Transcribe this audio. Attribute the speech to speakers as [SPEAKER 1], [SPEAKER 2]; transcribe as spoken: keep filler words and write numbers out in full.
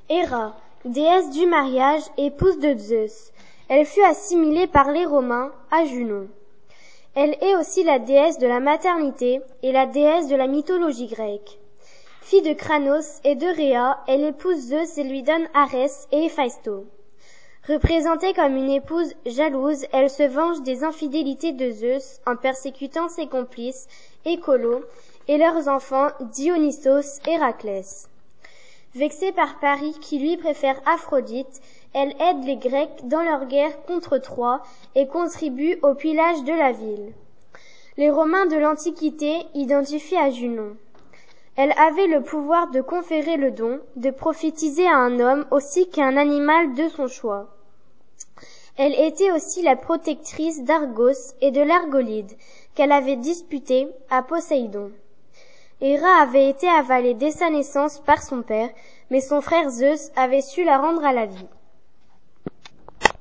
[SPEAKER 1] Héra, déesse du mariage, épouse de Zeus. Elle fut assimilée par les Romains à Junon. Elle est aussi la déesse de la maternité et la déesse de la mythologie grecque. Fille de Kranos et de Rhea, elle épouse Zeus et lui donne Arès et Héphaïstos. Représentée comme une épouse jalouse, elle se venge des infidélités de Zeus en persécutant ses complices, Écolo, et leurs enfants Dionysos et Héraclès. Vexée par Paris qui lui préfère Aphrodite, elle aide les Grecs dans leur guerre contre Troie et contribue au pillage de la ville. Les Romains de l'Antiquité identifient à Junon. Elle avait le pouvoir de conférer le don, de prophétiser à un homme aussi qu'à un animal de son choix. Elle était aussi la protectrice d'Argos et de l'Argolide, qu'elle avait disputé à Poséidon. Héra avait été avalée dès sa naissance par son père, mais son frère Zeus avait su la rendre à la vie.